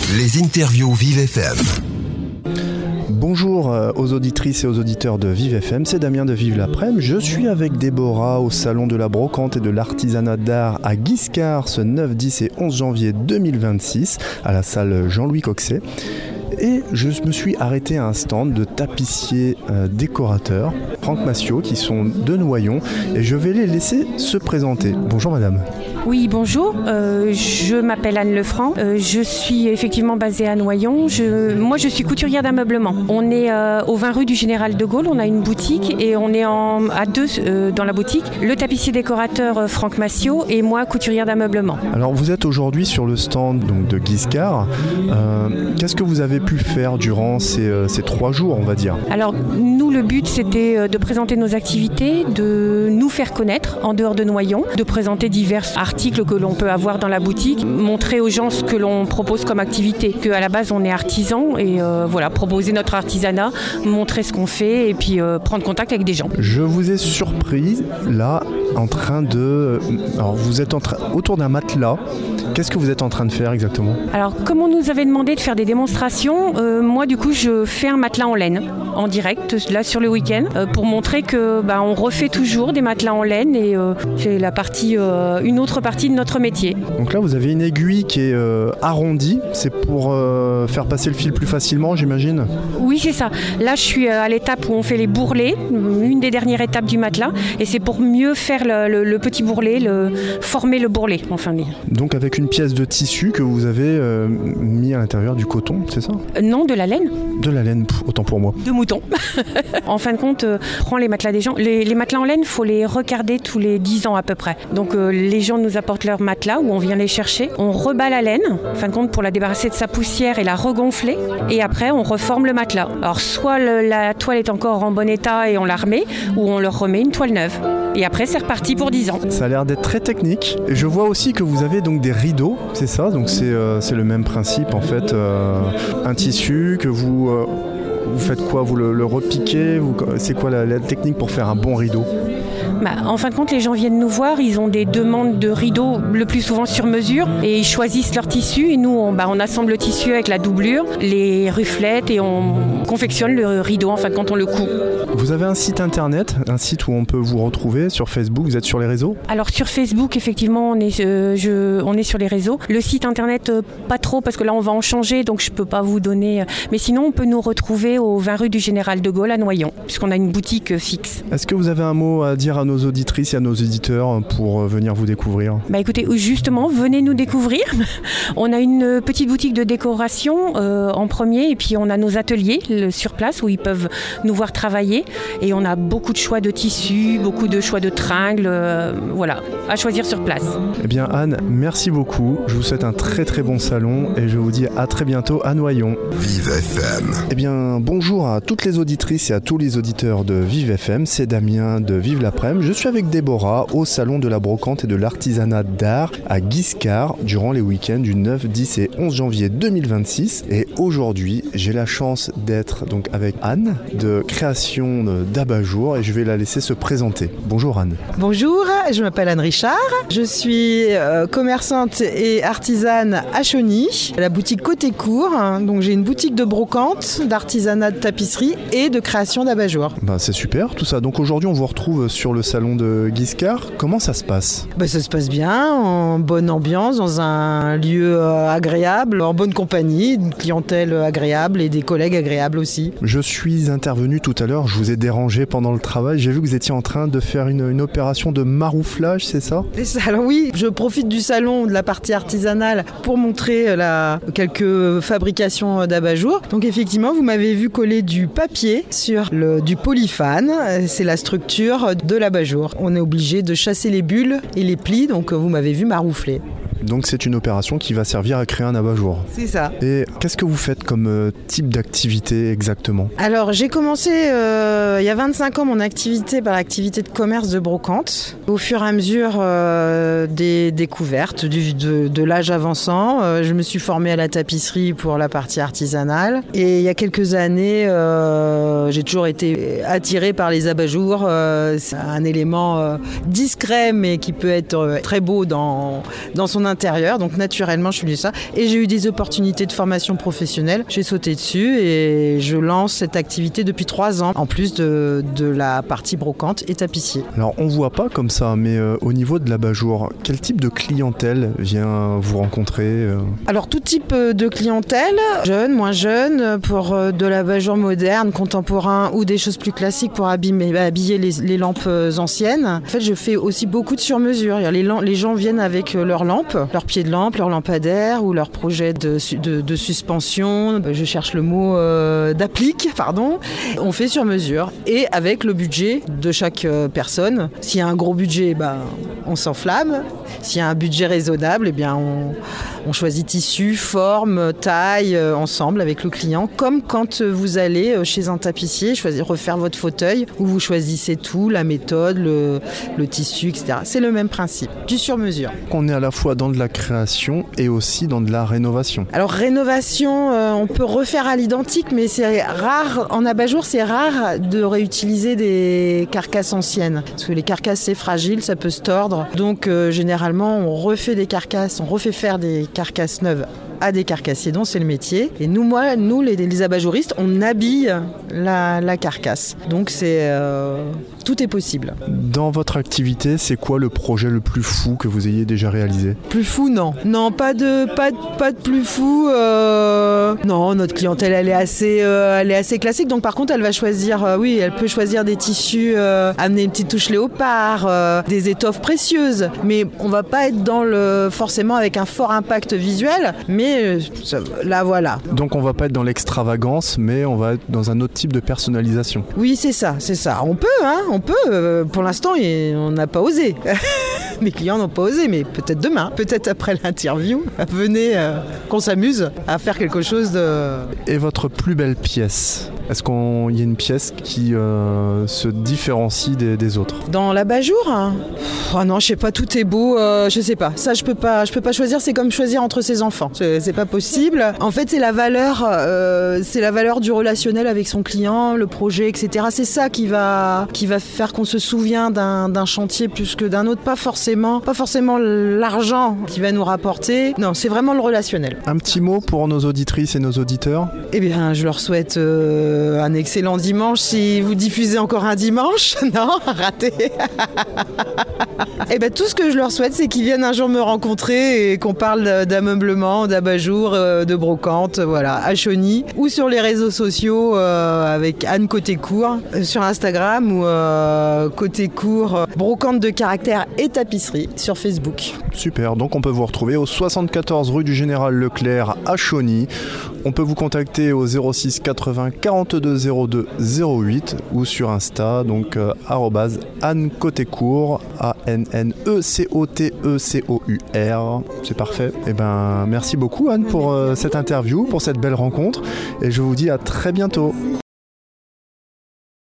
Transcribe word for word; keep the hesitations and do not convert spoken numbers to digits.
Les interviews Vive F M. Bonjour aux auditrices et aux auditeurs de Vive F M, c'est Damien de Vive l'Après-midi. Je suis avec Déborah au salon de la brocante et de l'artisanat d'art à Guiscard ce neuf, dix et onze janvier deux mille vingt-six à la salle Jean-Louis Coxet. Et je me suis arrêté à un stand de tapissiers euh, décorateurs, Franck Massiot, qui sont de Noyon, et je vais les laisser se présenter. Bonjour madame. Oui, bonjour, euh, je m'appelle Anne Lefranc, euh, je suis effectivement basée à Noyon. Je, moi je suis couturière d'ameublement. On est euh, au vingt rue du Général de Gaulle, on a une boutique et on est en, à deux euh, dans la boutique, le tapissier décorateur euh, Franck Massiot et moi couturière d'ameublement. Alors vous êtes aujourd'hui sur le stand donc, de Guiscard. Euh, qu'est-ce que vous avez pu faire durant ces, euh, ces trois jours, on va dire? Alors nous, le but c'était de présenter nos activités, de nous faire connaître en dehors de Noyon, de présenter divers articles que l'on peut avoir dans la boutique, montrer aux gens ce que l'on propose comme activité, qu'à la base on est artisan et euh, voilà, proposer notre artisanat, montrer ce qu'on fait et puis euh, prendre contact avec des gens. Je vous ai surpris là en train de... Alors vous êtes en train... autour d'un matelas. Qu'est-ce que vous êtes en train de faire exactement? Alors comme on nous avait demandé de faire des démonstrations, euh, moi du coup je fais un matelas en laine en direct là sur le week-end euh, pour montrer que bah, on refait toujours des matelas en laine et euh, c'est la partie, euh, une autre partie de notre métier. Donc là vous avez une aiguille qui est euh, arrondie, c'est pour euh, faire passer le fil plus facilement, j'imagine? Oui, c'est ça. Là je suis à l'étape où on fait les bourrelets, une des dernières étapes du matelas, et c'est pour mieux faire le, le, le petit bourrelet, le, former le bourrelet enfin. Donc avec une pièce de tissu que vous avez euh, mis à l'intérieur du coton, c'est ça? euh, Non, de la laine. De la laine, autant pour moi. De mouton. En fin de compte, euh, on prend les matelas des gens. Les, les matelas en laine, il faut les recarder tous les dix ans à peu près. Donc euh, les gens nous apportent leurs matelas où on vient les chercher. On rebat la laine, en fin de compte, pour la débarrasser de sa poussière et la regonfler. Et après, on reforme le matelas. Alors soit le, la toile est encore en bon état et on la remet, ou on leur remet une toile neuve. Et après, c'est reparti pour dix ans. Ça a l'air d'être très technique. Et je vois aussi que vous avez donc des rideaux, c'est ça? Donc c'est, euh, c'est le même principe en fait. Euh, un tissu que vous... Euh, vous faites quoi? Vous le, le repiquez vous, c'est quoi la, la technique pour faire un bon rideau? Bah, en fin de compte, les gens viennent nous voir, ils ont des demandes de rideaux le plus souvent sur mesure et ils choisissent leur tissu et nous on, bah, on assemble le tissu avec la doublure, les rufflettes et on confectionne le rideau, en fin de compte on le coud. Vous avez un site internet, un site où on peut vous retrouver sur Facebook, vous êtes sur les réseaux? Alors sur Facebook effectivement on est, euh, je, on est sur les réseaux. Le site internet euh, pas trop parce que là on va en changer donc je peux pas vous donner, euh, mais sinon on peut nous retrouver au vingt rue du Général de Gaulle à Noyon puisqu'on a une boutique euh, fixe. Est-ce que vous avez un mot à dire à nos auditrices et à nos éditeurs pour venir vous découvrir? Bah écoutez, justement, venez nous découvrir. On a une petite boutique de décoration euh, en premier et puis on a nos ateliers le, sur place où ils peuvent nous voir travailler et on a beaucoup de choix de tissus, beaucoup de choix de tringles, euh, voilà, à choisir sur place. Eh bien Anne, merci beaucoup. Je vous souhaite un très très bon salon et je vous dis à très bientôt à Noyon. Vive F M. Eh bien bonjour à toutes les auditrices et à tous les auditeurs de Vive F M, c'est Damien de Vive l'Après-midi. Je suis avec Déborah au salon de la brocante et de l'artisanat d'art à Guiscard durant les week-ends du neuf, dix et onze janvier deux mille vingt-six. Et aujourd'hui, j'ai la chance d'être donc avec Anne de création d'abat-jour et je vais la laisser se présenter. Bonjour Anne. Bonjour, je m'appelle Anne Richard. Je suis euh, commerçante et artisane à Chauny, à la boutique Côté Court. Donc j'ai une boutique de brocante, d'artisanat de tapisserie et de création d'abat-jour. Bah, c'est super tout ça. Donc aujourd'hui, on vous retrouve sur le salon de Guiscard. Comment ça se passe? Bah, ça se passe bien, en bonne ambiance, dans un lieu euh, agréable, en bonne compagnie, une clientèle agréable et des collègues agréables aussi. Je suis intervenu tout à l'heure, je vous ai dérangé pendant le travail. J'ai vu que vous étiez en train de faire une, une opération de marouflage, c'est ça? Et ça, alors oui, je profite du salon, de la partie artisanale pour montrer la, quelques fabrications d'abat-jour. Donc effectivement, vous m'avez vu coller du papier sur le, du polyphane. C'est la structure de l'abat-jour. On est obligé de chasser les bulles et les plis, donc vous m'avez vu maroufler. Donc c'est une opération qui va servir à créer un abat-jour. C'est ça. Et qu'est-ce que vous faites comme euh, type d'activité exactement? Alors j'ai commencé euh, il y a vingt-cinq ans mon activité par l'activité de commerce de brocante. Au fur et à mesure euh, des découvertes du, de, de l'âge avançant, euh, je me suis formée à la tapisserie pour la partie artisanale. Et il y a quelques années, euh, j'ai toujours été attirée par les abat-jours. Euh, c'est un élément euh, discret mais qui peut être euh, très beau dans, dans son intérieur l'intérieur, donc naturellement je suis venue ça. Et j'ai eu des opportunités de formation professionnelle. J'ai sauté dessus et je lance cette activité depuis trois ans, en plus de, de la partie brocante et tapissier. Alors on voit pas comme ça, mais euh, au niveau de l'abat-jour, quel type de clientèle vient vous rencontrer euh... Alors tout type de clientèle, jeune, moins jeune, pour de l'abat-jour moderne, contemporain ou des choses plus classiques pour habiller, habiller les, les lampes anciennes. En fait, je fais aussi beaucoup de sur-mesure. Les, les gens viennent avec leurs lampes, leurs pieds de lampe, leurs lampadaires ou leurs projets de, de, de suspension. Je cherche le mot euh, d'applique, pardon. On fait sur mesure et avec le budget de chaque personne. S'il y a un gros budget, ben, on s'enflamme. S'il y a un budget raisonnable, eh bien, on, on choisit tissu, forme, taille, euh, ensemble avec le client. Comme quand vous allez chez un tapissier, choisir, refaire votre fauteuil, où vous choisissez tout, la méthode, le, le tissu, et cetera. C'est le même principe, du sur-mesure. On est à la fois dans de la création et aussi dans de la rénovation. Alors rénovation, euh, on peut refaire à l'identique, mais c'est rare, en abat-jour, c'est rare de réutiliser des carcasses anciennes. Parce que les carcasses, c'est fragile, ça peut se tordre. Donc euh, généralement, on refait des carcasses, on refait faire des carcasses neuves à des carcassiers, dont c'est le métier. Et nous, moi, nous les, les abat-jouristes, on habille la, la carcasse. Donc c'est euh, tout est possible. Dans votre activité, c'est quoi le projet le plus fou que vous ayez déjà réalisé ? Plus fou, non. Non, pas de, pas de, pas de plus fou. Euh... Non, notre clientèle, elle est assez, euh, elle est assez classique. Donc par contre, elle va choisir, euh, oui, elle peut choisir des tissus, euh, amener une petite touche léopard, euh, des étoffes précieuses. Mais on va pas être dans le, forcément avec un fort impact visuel, mais là voilà. Donc on va pas être dans l'extravagance, mais on va être dans un autre type de personnalisation. Oui, c'est ça, c'est ça. On peut, hein, on peut. Euh, pour l'instant, on n'a pas osé. Mes clients n'ont pas osé, mais peut-être demain, peut-être après l'interview, venez euh, qu'on s'amuse à faire quelque chose de... Et votre plus belle pièce ? Est-ce qu'il y a une pièce qui euh, se différencie des, des autres ? Dans l'abat-jour, hein. Oh non, je sais pas, tout est beau, euh, je sais pas. Ça, je peux pas, je peux pas choisir. C'est comme choisir entre ses enfants. C'est, c'est pas possible. En fait, c'est la valeur, euh, c'est la valeur du relationnel avec son client, le projet, et cetera. C'est ça qui va, qui va faire qu'on se souvient d'un, d'un chantier plus que d'un autre. Pas forcément, pas forcément l'argent qui va nous rapporter. Non, c'est vraiment le relationnel. Un petit mot pour nos auditrices et nos auditeurs ? Eh bien, je leur souhaite euh, un excellent dimanche. Si vous diffusez encore un dimanche, non, raté. Eh bien, tout ce que je leur souhaite, c'est qu'ils viennent un jour me rencontrer et qu'on parle d'ameublement, d'abat-jour, de brocante, voilà, à Chauny, ou sur les réseaux sociaux euh, avec Anne Côté-Court, euh, sur Instagram, ou euh, Côté-Court, euh, brocante de caractère et tapisserie sur Facebook. Super, donc on peut vous retrouver au soixante-quatorze rue du Général Leclerc à Chauny. On peut vous contacter au zéro six quatre-vingts quarante-deux zéro deux zéro huit ou sur Insta, donc euh, arrobase Anne Côté-Court, A N N E C O T E C O U R. C'est parfait. Et ben merci beaucoup Anne pour euh, cette interview, pour cette belle rencontre, et je vous dis à très bientôt.